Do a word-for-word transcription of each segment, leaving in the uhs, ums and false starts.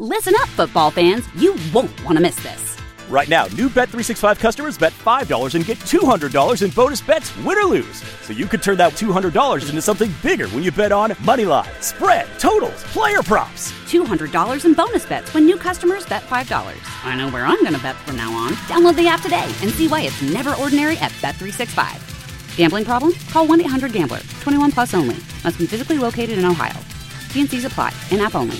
Listen up, football fans. You won't want to miss this. Right now, new Bet three sixty-five customers bet five dollars and get two hundred dollars in bonus bets, win or lose. So you could turn that two hundred dollars into something bigger when you bet on money line, spread, totals, player props. two hundred dollars in bonus bets when new customers bet five dollars. I know where I'm going to bet from now on. Download the app today and see why it's never ordinary at Bet three sixty-five. Gambling problem? Call one eight hundred gambler. twenty-one plus only. Must be physically located in Ohio. T and C's apply. In-app only.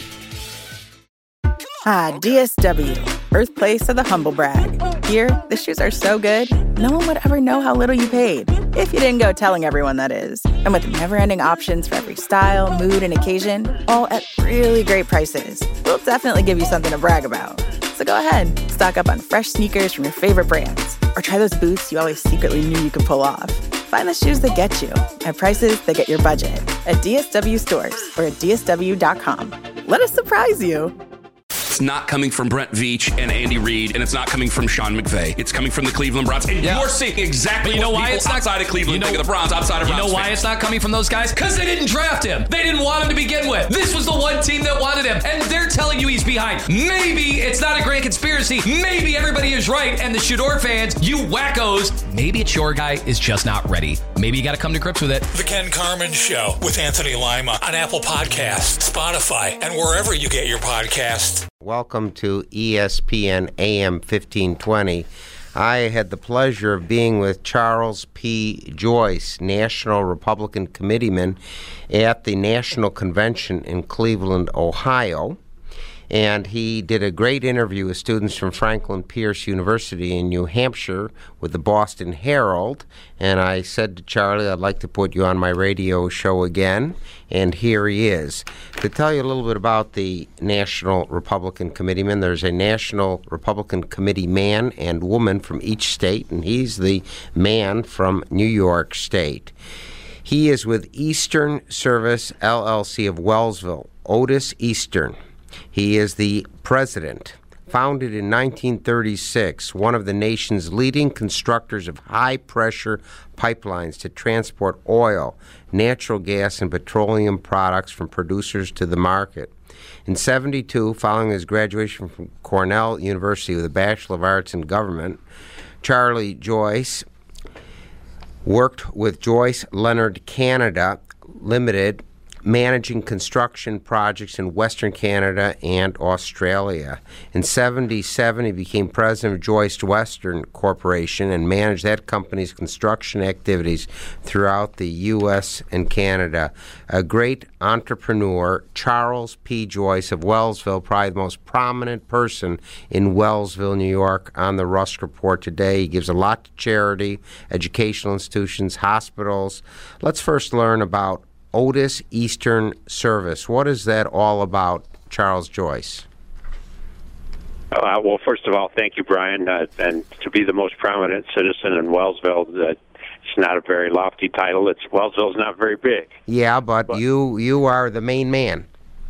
Ah, D S W, birthplace of the humble brag. Here, the shoes are so good, no one would ever know how little you paid. If you didn't go telling everyone, that is. And with never-ending options for every style, mood, and occasion, all at really great prices, we'll definitely give you something to brag about. So go ahead, stock up on fresh sneakers from your favorite brands, or try those boots you always secretly knew you could pull off. Find the shoes that get you at prices that get your budget at D S W stores or at D S W dot com. Let us surprise you. It's not coming from Brent Veach and Andy Reid, and it's not coming from Sean McVay. It's coming from the Cleveland Browns. And yeah. You're seeing exactly you know what why people it's not, outside of Cleveland you know, think of the Browns, outside of You Browns know why fans. it's not coming from those guys? Because they didn't draft him. They didn't want him to begin with. This was the one team that wanted him, and they're telling you he's behind. Maybe it's not a grand conspiracy. Maybe everybody is right, and the Shador fans, you wackos, maybe it's your guy is just not ready. Maybe you got to come to grips with it. The Ken Carman Show with Anthony Lima on Apple Podcasts, Spotify, and wherever you get your podcasts. Welcome to E S P N A M fifteen twenty. I had the pleasure of being with Charles P. Joyce, National Republican Committeeman at the National Convention in Cleveland, Ohio. And he did a great interview with students from Franklin Pierce University in New Hampshire with the Boston Herald. And I said to Charlie, I'd like to put you on my radio show again. And here he is. To tell you a little bit about the National Republican Committeeman, there's a National Republican Committee man and woman from each state, and he's the man from New York State. He is with Eastern Service, L L C of Wellsville, Otis Eastern. He is the president. Founded in nineteen thirty-six, one of the nation's leading constructors of high-pressure pipelines to transport oil, natural gas, and petroleum products from producers to the market. In seventy-two, following his graduation from Cornell University with a Bachelor of Arts in Government, Charlie Joyce worked with Joyce Leonard Canada Limited, managing construction projects in Western Canada and Australia. In seventy-seven, he became president of Joyce Western Corporation and managed that company's construction activities throughout the U S and Canada. A great entrepreneur, Charles P. Joyce of Wellsville, probably the most prominent person in Wellsville, New York, on the Rusk Report today. He gives a lot to charity, educational institutions, hospitals. Let's first learn about Otis Eastern Service. What is that all about, Charles Joyce? Uh, well, first of all, thank you, Brian. Uh, and to be the most prominent citizen in Wellsville, uh, it's not a very lofty title. It's Wellsville's not very big. Yeah, but, but you you are the main man.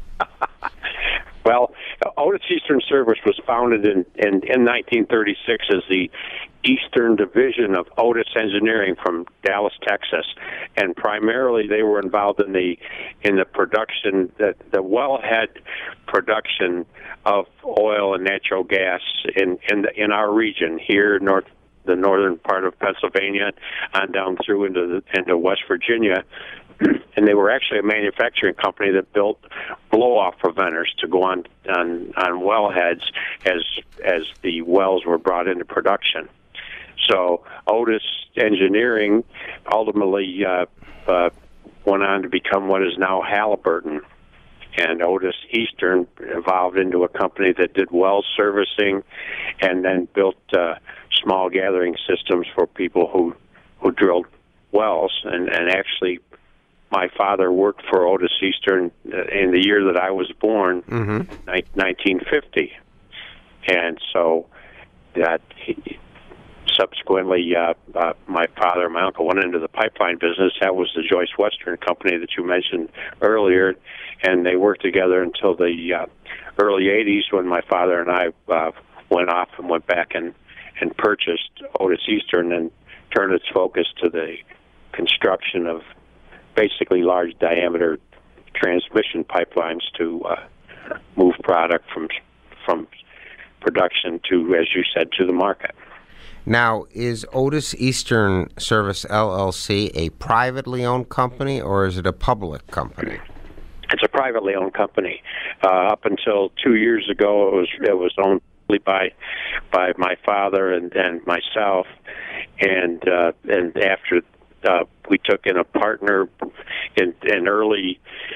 Well, Otis Eastern Service was founded in, in, in nineteen thirty-six as the Eastern Division of Otis Engineering from Dallas, Texas, and primarily they were involved in the in the production, the, the wellhead production of oil and natural gas in in, the, in our region here, north the northern part of Pennsylvania, on down through into the, into West Virginia. And they were actually a manufacturing company that built blow-off preventers to go on on, on wellheads as as the wells were brought into production. So Otis Engineering ultimately uh, uh, went on to become what is now Halliburton. And Otis Eastern evolved into a company that did well servicing and then built uh, small gathering systems for people who, who drilled wells. And, and actually, my father worked for Otis Eastern in the year that I was born, mm-hmm. nineteen fifty. And so that he, subsequently, uh, uh, my father and my uncle went into the pipeline business. That was the Joyce Western company that you mentioned earlier, and they worked together until the uh, early eighties when my father and I uh, went off and went back and, and purchased Otis Eastern and turned its focus to the construction of basically large diameter transmission pipelines to uh, move product from from production to, as you said, to the market. Now, is Otis Eastern Service L L C a privately owned company, or is it a public company? It's a privately owned company. Uh, up until two years ago, it was it was owned by by my father and, and myself, and uh, and after uh, we took in a partner in, in early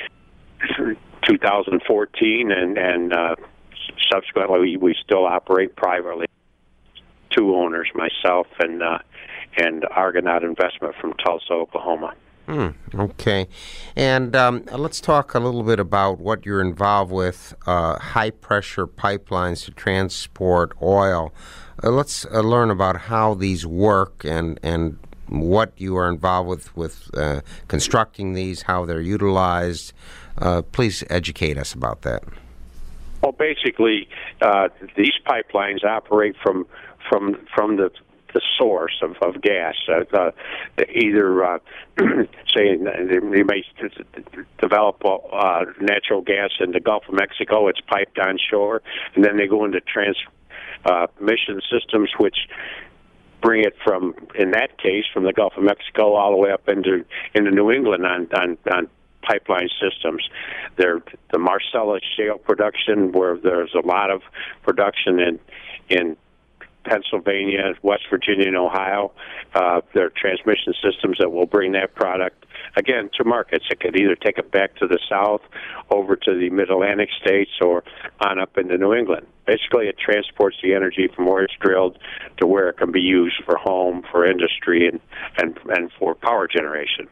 two thousand fourteen, and and uh, subsequently we, we still operate privately. Two owners, myself and uh, and Argonaut Investment from Tulsa, Oklahoma. Hmm, okay. And um, let's talk a little bit about what you're involved with, uh, high-pressure pipelines to transport oil. Uh, let's uh, learn about how these work and, and what you are involved with, with uh, constructing these, how they're utilized. Uh, please educate us about that. Well, basically, uh, these pipelines operate from from from the the source of, of gas. Uh, uh, either, uh, say, they may develop uh, natural gas in the Gulf of Mexico. It's piped onshore, and then they go into transmission uh, systems, which bring it from, in that case, from the Gulf of Mexico all the way up into into New England on on, on pipeline systems. There, the Marcellus shale production, where there's a lot of production in in Pennsylvania, West Virginia, and Ohio. Uh, there are transmission systems that will bring that product, again, to markets. It could either take it back to the south, over to the mid-Atlantic states, or on up into New England. Basically, it transports the energy from where it's drilled to where it can be used for home, for industry, and, and, and for power generation.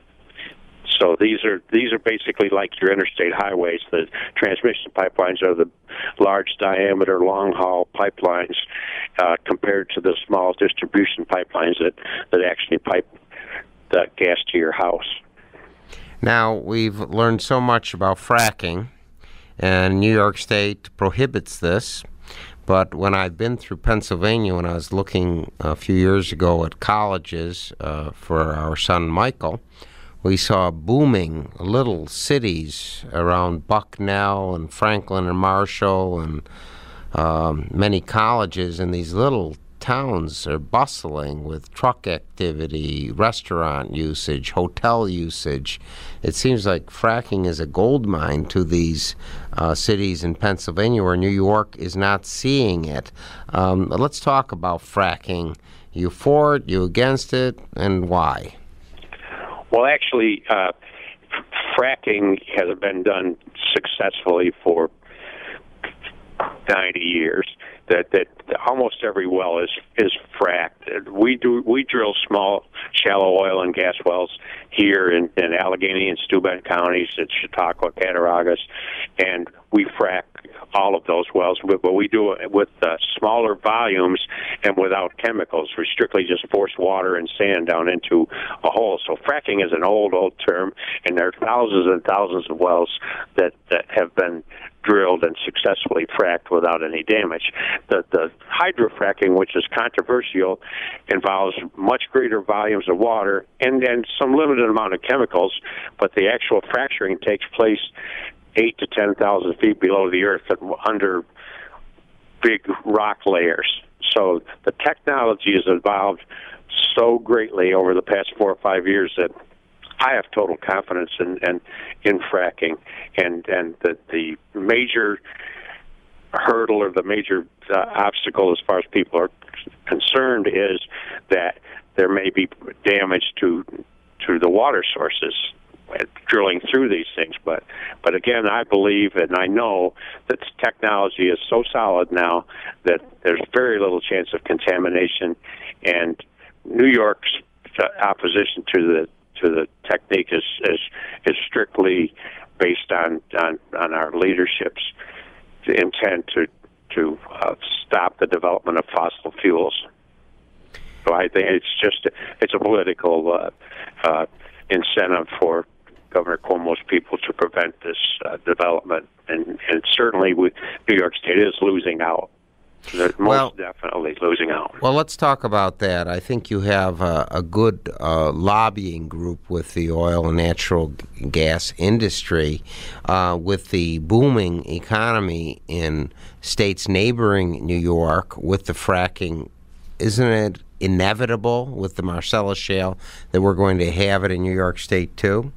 So these are these are basically like your interstate highways. The transmission pipelines are the large diameter, long haul pipelines uh, compared to the small distribution pipelines that, that actually pipe the gas to your house. Now, we've learned so much about fracking, and New York State prohibits this. But when I've been through Pennsylvania, when I was looking a few years ago at colleges uh, for our son Michael, we saw booming little cities around Bucknell and Franklin and Marshall, and um, many colleges, and these little towns are bustling with truck activity, restaurant usage, hotel usage. It seems like fracking is a gold mine to these uh, cities in Pennsylvania, where New York is not seeing it. Um, let's talk about fracking. You for it, you against it, and why? Well, actually, uh, fracking has been done successfully for ninety years. That that almost every well is is fracked. We do we drill small, shallow oil and gas wells here in, in Allegheny and Steuben counties, in Chautauqua, Cattaraugus, and we frack all of those wells, but we do it with uh, smaller volumes and without chemicals. We strictly just force water and sand down into a hole. So fracking is an old, old term, and there are thousands and thousands of wells that, that have been drilled and successfully fracked without any damage. The, the hydrofracking, which is controversial, involves much greater volumes of water and, and some limited amount of chemicals, but the actual fracturing takes place eight to ten thousand feet below the earth under big rock layers. So the technology has evolved so greatly over the past four or five years that I have total confidence in in, in fracking, and and the the major hurdle or the major uh, obstacle as far as people are concerned is that there may be damage to to the water sources drilling through these things. But but again, I believe and I know that technology is so solid now that there's very little chance of contamination, and New York's opposition to the to the technique is is, is strictly based on, on, on our leadership's intent to to uh, stop the development of fossil fuels. So I think it's just it's a political uh, uh, incentive for Governor Cuomo's people to prevent this uh, development, and, and certainly with New York State is losing out They're most Well- definitely losing out. Well, let's talk about that. I think you have a, a good uh, lobbying group with the oil and natural g- gas industry, uh, with the booming economy in states neighboring New York with the fracking. Isn't it inevitable with the Marcellus Shale that we're going to have it in New York State too?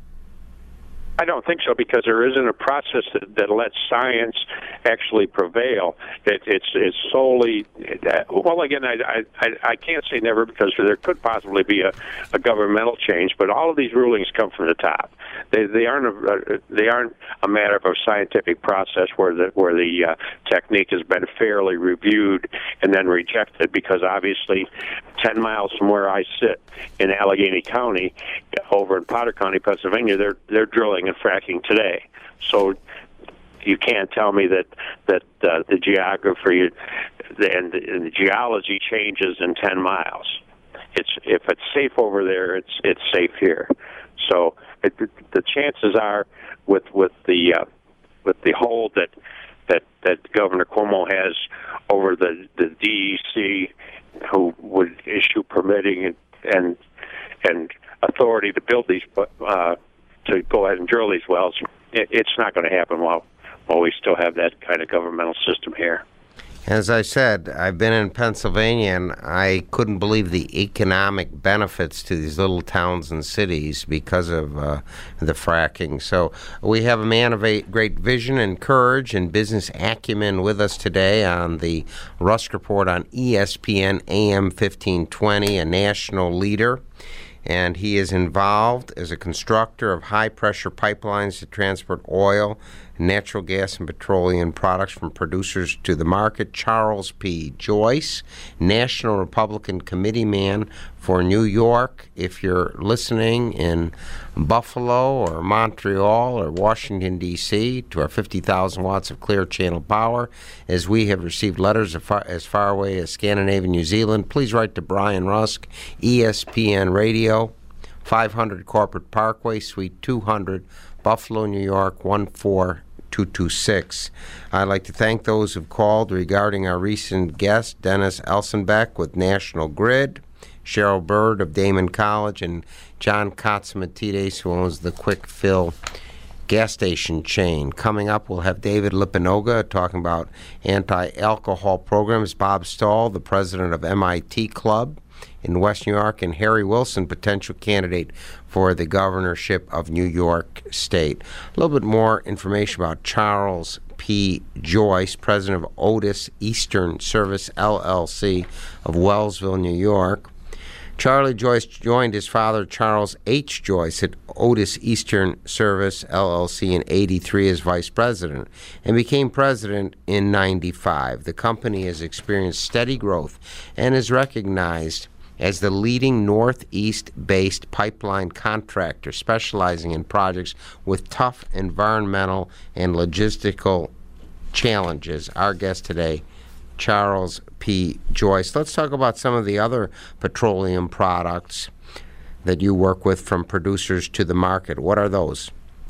I don't think so, because there isn't a process that, that lets science actually prevail. It, it's it's solely uh, well. Again, I, I I can't say never, because there could possibly be a, a governmental change. But all of these rulings come from the top. They they aren't a, they aren't a matter of a scientific process where the where the uh, technique has been fairly reviewed and then rejected. Because obviously, ten miles from where I sit in Allegheny County, over in Potter County, Pennsylvania, they're they're drilling and fracking today. So you can't tell me that that uh, the geography and the, and the geology changes in ten miles. It's if it's safe over there, it's it's safe here. So it, the chances are, with with the uh, with the hold that that that Governor Cuomo has over the the D E C, who would issue permitting and and, and authority to build these uh, to go ahead and drill these wells, it, it's not going to happen while while we still have that kind of governmental system here. As I said, I've been in Pennsylvania, and I couldn't believe the economic benefits to these little towns and cities because of uh, the fracking. So we have a man of a great vision and courage and business acumen with us today on the Rusk Report on E S P N A M fifteen twenty, a national leader. And he is involved as a constructor of high-pressure pipelines to transport oil, natural gas, and petroleum products from producers to the market. Charles P. Joyce, National Republican Committeeman for New York. If you're listening in Buffalo or Montreal or Washington, D C, to our fifty thousand watts of clear channel power, as we have received letters as far, as far away as Scandinavia, New Zealand, please write to Brian Rusk, E S P N Radio, five hundred Corporate Parkway, Suite two hundred, Buffalo, New York, one four two two six. I'd like to thank those who've called regarding our recent guest, Dennis Elsenbeck with National Grid, Cheryl Bird of Damon College, and John Katsimatidis, who owns the Quick Fill gas station chain. Coming up, we'll have David Lipinoga talking about anti-alcohol programs, Bob Stahl, the president of M I T Club in West New York, and Harry Wilson, potential candidate for the governorship of New York State. A little bit more information about Charles P. Joyce, president of Otis Eastern Service, L L C, of Wellsville, New York. Charlie Joyce joined his father, Charles H. Joyce, at Otis Eastern Service, L L C, in eighty-three as vice president and became president in ninety-five. The company has experienced steady growth and is recognized as the leading Northeast-based pipeline contractor specializing in projects with tough environmental and logistical challenges. Our guest today, Charles P. Joyce. Let's talk about some of the other petroleum products that you work with from producers to the market. What are those?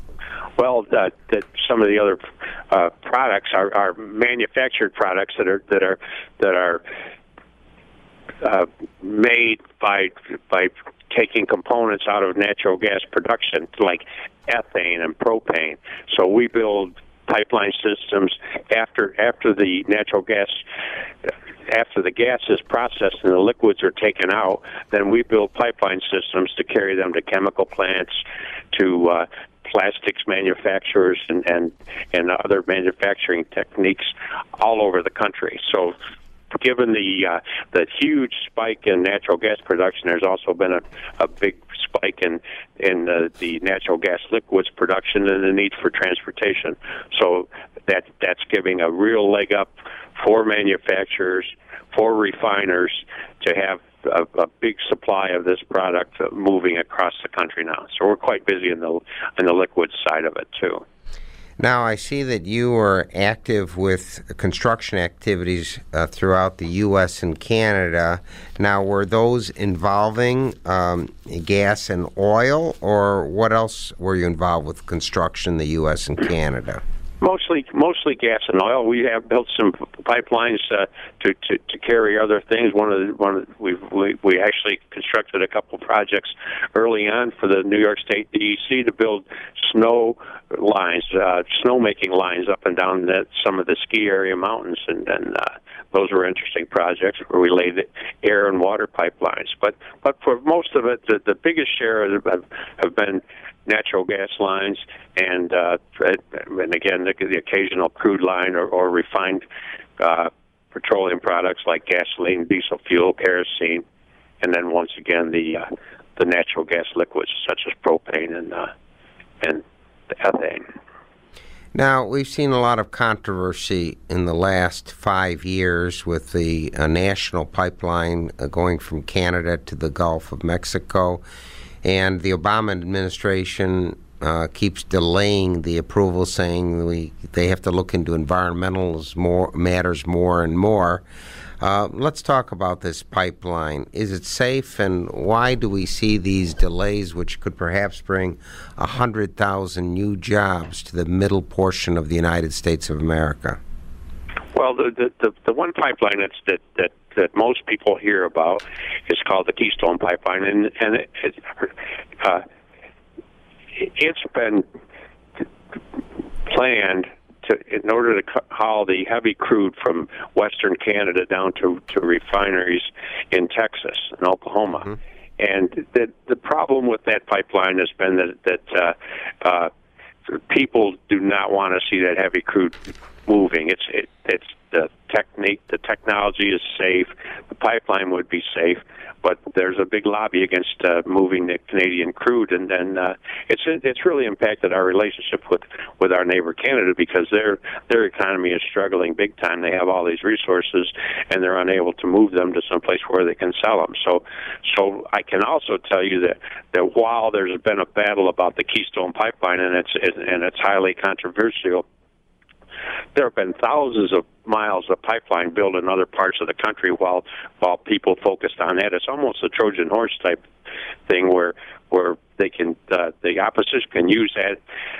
Well, uh, that some of the other uh, products are, are manufactured products that are that are that are uh, made by by taking components out of natural gas production, like ethane and propane. So we build pipeline systems after after the natural gas. After the gas is processed and the liquids are taken out, then we build pipeline systems to carry them to chemical plants, to uh, plastics manufacturers, and, and, and other manufacturing techniques all over the country. So given the uh, the huge spike in natural gas production, there's also been a, a big spike in in uh, the natural gas liquids production and the need for transportation. So that that's giving a real leg up for manufacturers, for refiners, to have a, a big supply of this product moving across the country now. So we're quite busy in the in the liquid side of it too. Now, I see that you are active with construction activities uh, throughout the U S and Canada. Now, were those involving um, gas and oil, or what else were you involved with construction in the U S and Canada? Mostly, mostly gas and oil. We have built some pipelines uh, to, to to carry other things. One of the one of the, we've, we we actually constructed a couple projects early on for the New York State D E C to build snow lines, uh, snow making lines up and down that, some of the ski area mountains, and and uh, those were interesting projects where we laid air and water pipelines. But but for most of it, the, the biggest share have, have been natural gas lines, and uh, and again the, the occasional crude line or, or refined uh, petroleum products like gasoline, diesel fuel, kerosene, and then once again the uh, the natural gas liquids such as propane and uh, and ethane. Now, we've seen a lot of controversy in the last five years with the uh, national pipeline uh, going from Canada to the Gulf of Mexico. And the Obama administration uh, keeps delaying the approval, saying we they have to look into environmental more, matters more and more. Uh, let's talk about this pipeline. Is it safe, and why do we see these delays, which could perhaps bring one hundred thousand new jobs to the middle portion of the United States of America? Well, the the, the, the one pipeline that's, that that that most people hear about is called the Keystone Pipeline, and and it, it, uh, it's been planned to in order to haul the heavy crude from Western Canada down to, to refineries in Texas and Oklahoma. Mm-hmm. And the the problem with that pipeline has been that that uh, uh, people do not want to see that heavy crude moving. It's it, it's the technique, the technology is safe. The pipeline would be safe, but there's a big lobby against uh, moving the Canadian crude, and then uh, it's it's really impacted our relationship with, with our neighbor Canada because their their economy is struggling big time. They have all these resources, and they're unable to move them to someplace where they can sell them. So, so I can also tell you that, that while there's been a battle about the Keystone Pipeline, and it's and it's highly controversial, there have been thousands of miles of pipeline built in other parts of the country while while people focused on that. It's almost a Trojan horse type thing where where they can uh, the opposition can use that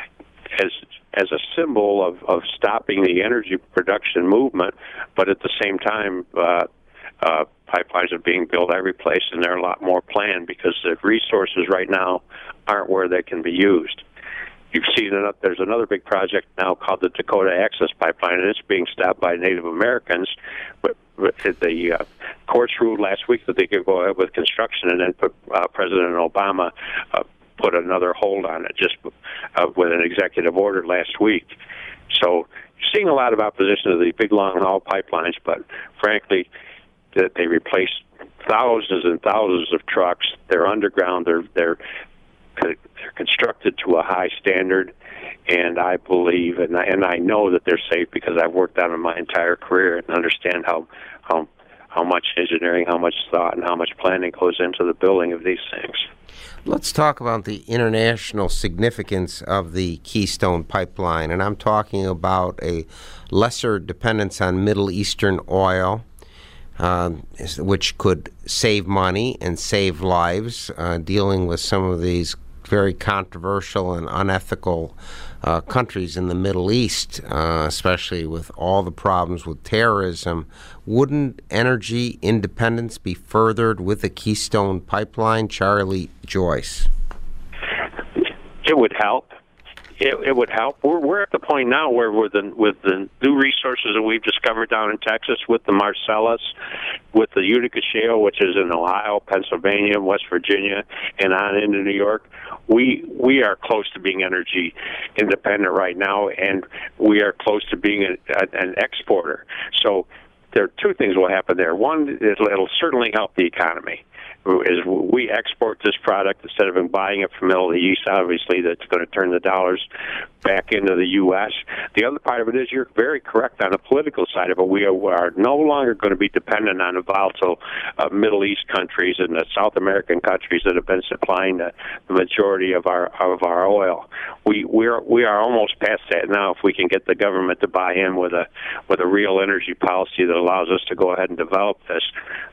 as as a symbol of, of stopping the energy production movement, but at the same time uh, uh, pipelines are being built every place, and there are a lot more planned because the resources right now aren't where they can be used. You've seen another, there's another big project now called the Dakota Access Pipeline, and it's being stopped by Native Americans. But, but the uh, courts ruled last week that they could go ahead with construction, and then put, uh, President Obama uh, put another hold on it just uh, with an executive order last week. So you're seeing a lot of opposition to the big long-haul pipelines, but frankly, that they replace thousands and thousands of trucks. They're underground. They're they're They're constructed to a high standard, and I believe and I, and I know that they're safe because I've worked on them my entire career and understand how how how much engineering, how much thought, and how much planning goes into the building of these things. Let's talk about the international significance of the Keystone Pipeline, and I'm talking about a lesser dependence on Middle Eastern oil, Uh, which could save money and save lives, uh, dealing with some of these very controversial and unethical uh, countries in the Middle East, uh, especially with all the problems with terrorism. Wouldn't energy independence be furthered with the Keystone Pipeline? Charlie Joyce. It would help. It, it would help. We're we're at the point now where with the with the new resources that we've discovered down in Texas, with the Marcellus, with the Utica Shale, which is in Ohio, Pennsylvania, West Virginia, and on into New York. We we are close to being energy independent right now, and we are close to being a, a, an exporter. So there are two things will happen there. One, it'll, it'll certainly help the economy. Is we export this product instead of buying it from Middle East. Obviously, that's going to turn the dollars back into the U S. The other part of it is you're very correct on the political side of it. We are, are no longer going to be dependent on the volatile uh, Middle East countries and the South American countries that have been supplying the, the majority of our of our oil. We we are we are almost past that now. If we can get the government to buy in with a with a real energy policy that allows us to go ahead and develop this, that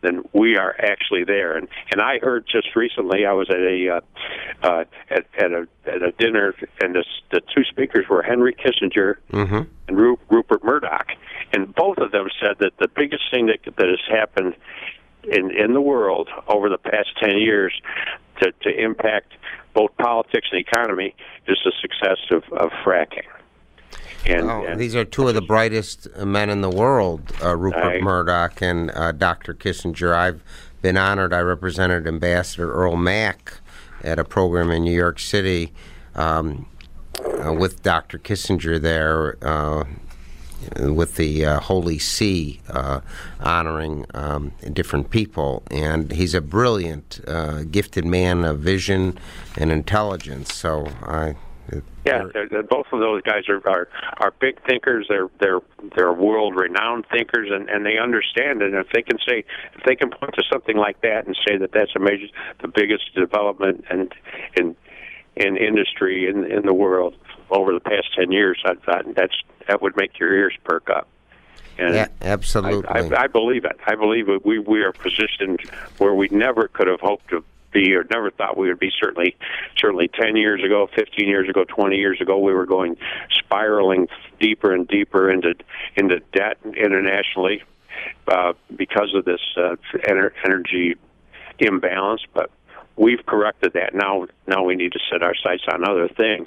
then we are actually there. And and I heard just recently, I was at a uh, uh, at, at a at a dinner, and this, the two speakers were Henry Kissinger mm-hmm. and Ru- Rupert Murdoch, and both of them said that the biggest thing that that has happened in in the world over the past ten years to to impact both politics and economy is the success of, of fracking. And, oh, and these are two of the brightest men in the world, uh, Rupert I, Murdoch and uh, Doctor Kissinger. I've been honored. I represented Ambassador Earl Mack at a program in New York City um, uh, with Doctor Kissinger there, uh, with the uh, Holy See, uh, honoring um, different people. And he's a brilliant, uh, gifted man of vision and intelligence. So I... Yeah, they're, they're, both of those guys are, are are big thinkers. They're they're they're world-renowned thinkers, and, and they understand it. And if they can say, if they can point to something like that and say that that's a major, the biggest development and in in industry in in the world over the past ten years, I thought that's that would make your ears perk up. And yeah, absolutely. I, I, I believe it. I believe it. We we are positioned where we never could have hoped to be, or never thought we would be. Certainly, certainly ten years ago, fifteen years ago, twenty years ago, we were going spiraling deeper and deeper into into debt internationally uh, because of this uh, ener- energy imbalance. But we've corrected that. Now, now we need to set our sights on other things.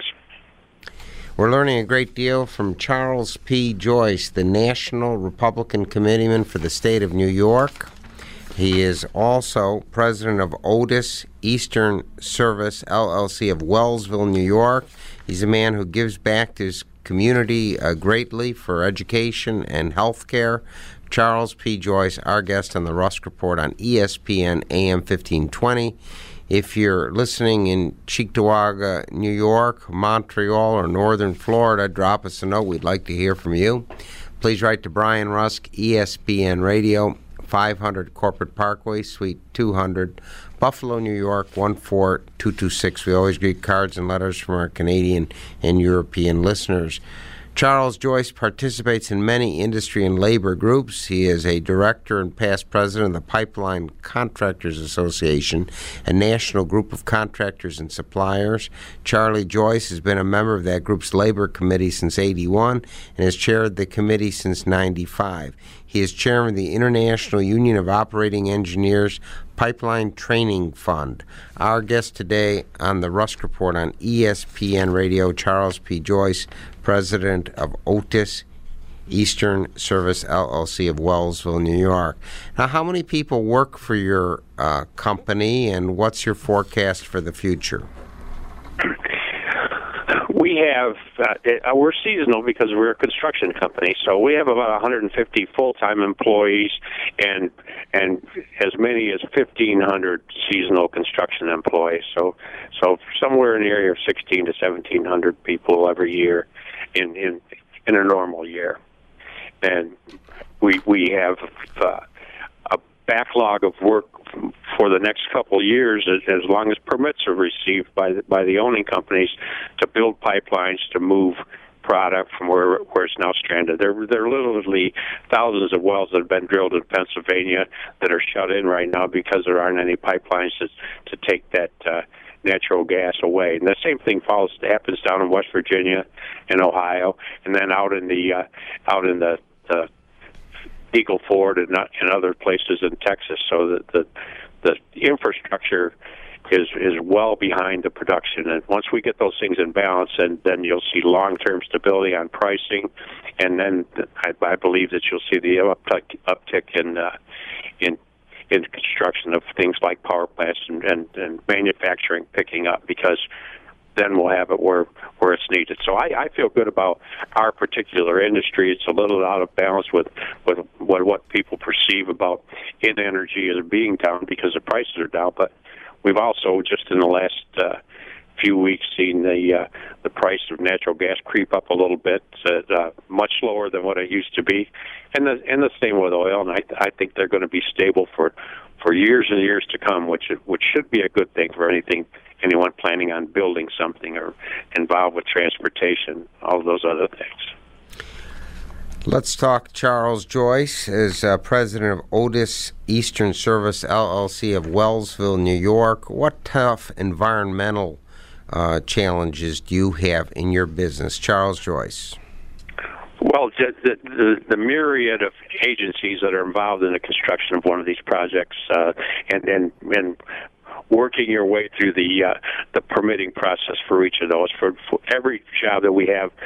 We're learning a great deal from Charles P. Joyce, the National Republican Committeeman for the state of New York. He is also president of Otis Eastern Service, L L C of Wellsville, New York. He's a man who gives back to his community uh, greatly for education and health care. Charles P. Joyce, our guest on the Rusk Report on E S P N A M fifteen twenty. If you're listening in Cheektowaga, New York, Montreal, or northern Florida, drop us a note. We'd like to hear from you. Please write to Brian Rusk, E S P N Radio, five hundred Corporate Parkway, Suite two hundred, Buffalo, New York, one four two two six. We always get cards and letters from our Canadian and European listeners. Charles Joyce participates in many industry and labor groups. He is a director and past president of the Pipeline Contractors Association, a national group of contractors and suppliers. Charlie Joyce has been a member of that group's labor committee since eighty-one and has chaired the committee since ninety-five. He is chairman of the International Union of Operating Engineers Pipeline Training Fund. Our guest today on the Rusk Report on E S P N Radio, Charles P. Joyce, president of Otis Eastern Service, L L C of Wellsville, New York. Now, how many people work for your uh, company, and what's your forecast for the future? We have, uh, we're seasonal because we're a construction company, so we have about one hundred fifty full-time employees and and as many as fifteen hundred seasonal construction employees. So so somewhere in the area of sixteen to seventeen hundred people every year in, in, in a normal year. And we, we have uh, a backlog of work for the next couple of years, as, as long as permits are received by the, by the owning companies to build pipelines to move product from where where it's now stranded. There, there are literally thousands of wells that have been drilled in Pennsylvania that are shut in right now because there aren't any pipelines to, to take that uh, natural gas away. And the same thing follows happens down in West Virginia and Ohio, and then out in the uh, out in the, the Eagle Ford and, not, and other places in Texas. So that the the infrastructure is is well behind the production, and once we get those things in balance, and then you'll see long-term stability on pricing, and then I, I believe that you'll see the uptick, uptick in uh, in in construction of things like power plants and, and, and manufacturing picking up, because then we'll have it where where it's needed. So I, I feel good about our particular industry. It's a little out of balance with, with what, what people perceive about in energy as being down because the prices are down, but we've also just in the last uh, few weeks seen the uh, the price of natural gas creep up a little bit, uh, uh, much lower than what it used to be, and the and the same with oil. And I I think they're going to be stable for for years and years to come, which which should be a good thing for anything anyone planning on building something or involved with transportation, all of those other things. Let's talk Charles Joyce as uh, president of Otis Eastern Service, L L C of Wellsville, New York. What tough environmental uh, challenges do you have in your business? Charles Joyce. Well, the, the, the myriad of agencies that are involved in the construction of one of these projects, uh, and, and, and working your way through the uh, the permitting process for each of those. For, for every job that we have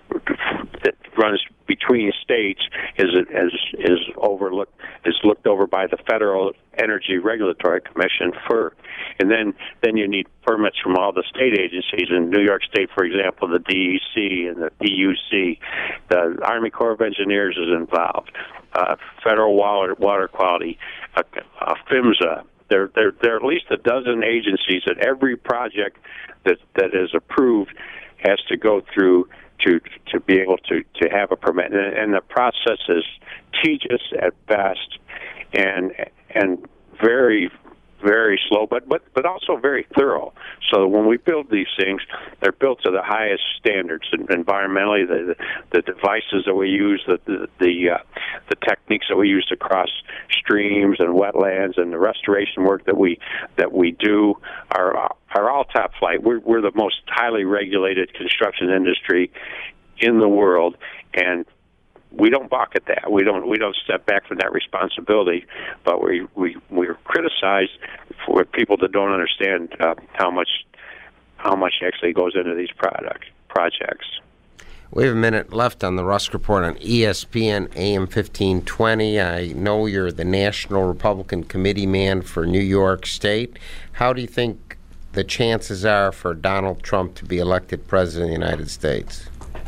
that runs between states is is is overlooked is looked over by the Federal Energy Regulatory Commission, FERC, and then then you need permits from all the state agencies. In New York State, for example, the D E C and the P U C, the Army Corps of Engineers is involved, uh, Federal Water Water Quality, uh, uh, PHMSA. There, there, there are at least a dozen agencies that every project that that is approved has to go through to to be able to, to have a permit, and, and the process is tedious at best, and and very very slow, but but but also very thorough. So when we build these things, they're built to the highest standards environmentally. The the, the devices that we use, the the the, uh, the techniques that we use to cross streams and wetlands, and the restoration work that we that we do are are all top flight. We're we're the most highly regulated construction industry in the world, and we don't balk at that. We don't we don't step back from that responsibility, but we we we're criticized for people that don't understand uh, how much how much actually goes into these product projects. We have a minute left on the Rusk Report on E S P N A M fifteen twenty. I know you're the National Republican Committee man for New York State. How do you think the chances are for Donald Trump to be elected president of the United States?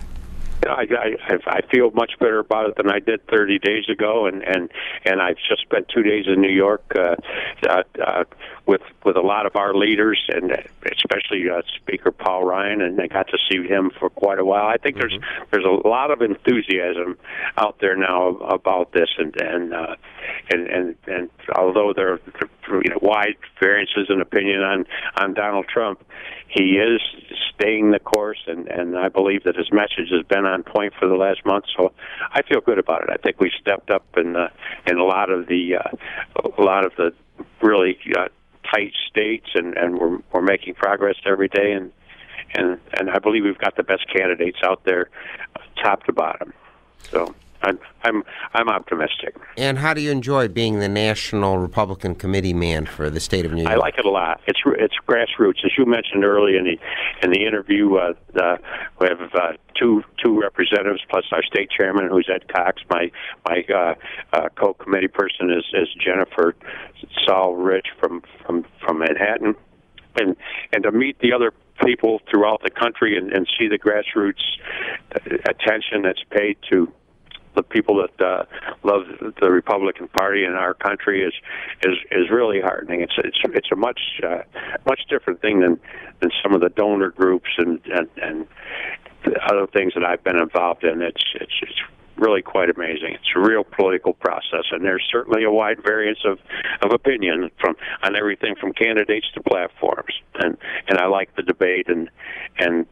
I, I, I feel much better about it than I did thirty days ago, and, and, and I've just spent two days in New York uh, uh, uh, with with a lot of our leaders, and especially uh, Speaker Paul Ryan, and I got to see him for quite a while. I think mm-hmm. there's there's a lot of enthusiasm out there now about this, and and uh, and, and and although there are you know, wide variances in opinion on, on Donald Trump, he is staying the course, and, and I believe that his message has been on point for the last month. So I feel good about it. I think we stepped up in uh, in a lot of the uh, a lot of the really uh, tight states, and, and we're we're making progress every day, and and and I believe we've got the best candidates out there, uh, top to bottom. So I'm I'm I'm optimistic. And how do you enjoy being the National Republican Committee man for the state of New York? I like it a lot. It's it's grassroots, as you mentioned earlier in the in the interview. Uh, uh, we have uh, two two representatives plus our state chairman, who's Ed Cox. My my uh, uh, co-committee person is, is Jennifer Saul Rich from from from Manhattan, and and to meet the other people throughout the country and, and see the grassroots attention that's paid to the people that uh, love the Republican Party in our country is is is really heartening. It's it's it's a much uh, much different thing than, than some of the donor groups and, and and other things that I've been involved in. It's it's it's really quite amazing. It's a real political process, and there's certainly a wide variance of, of opinion from on everything from candidates to platforms. And and I like the debate and and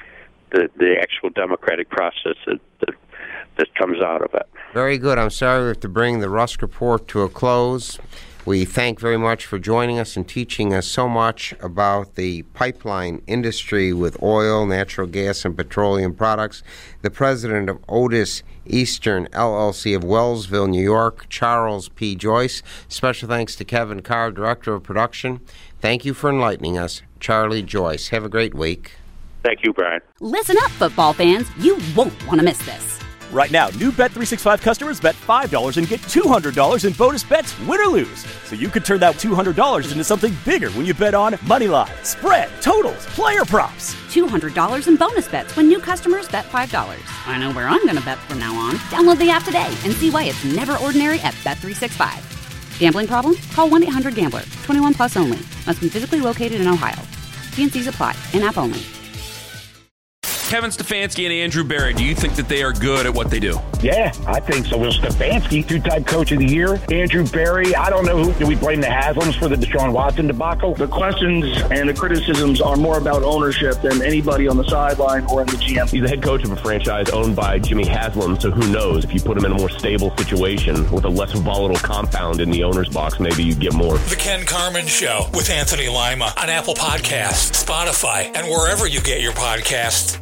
the the actual democratic process that that, that comes out of it. Very good. I'm sorry we have to bring the Rusk Report to a close. We thank very much for joining us and teaching us so much about the pipeline industry with oil, natural gas, and petroleum products. The president of Otis Eastern L L C of Wellsville, New York, Charles P. Joyce. Special thanks to Kevin Carr, Director of Production. Thank you for enlightening us, Charlie Joyce. Have a great week. Thank you, Brian. Listen up, football fans. You won't want to miss this. Right now, new Bet three sixty-five customers bet five dollars and get two hundred dollars in bonus bets, win or lose. So you could turn that two hundred dollars into something bigger when you bet on money line, spread, totals, player props. two hundred dollars in bonus bets when new customers bet five dollars. I know where I'm going to bet from now on. Download the app today and see why it's never ordinary at Bet three sixty-five. Gambling problem? Call one eight hundred gambler. twenty-one plus only. Must be physically located in Ohio. T and C's apply. In-app only. Kevin Stefanski and Andrew Berry, do you think that they are good at what they do? Yeah, I think so. Will Stefanski, two-time coach of the year. Andrew Berry, I don't know who. Do we blame the Haslams for the Deshaun Watson debacle? The questions and the criticisms are more about ownership than anybody on the sideline or in the G M. He's the head coach of a franchise owned by Jimmy Haslam, so who knows? If you put him in a more stable situation with a less volatile compound in the owner's box, maybe you get more. The Ken Carman Show with Anthony Lima on Apple Podcasts, Spotify, and wherever you get your podcasts.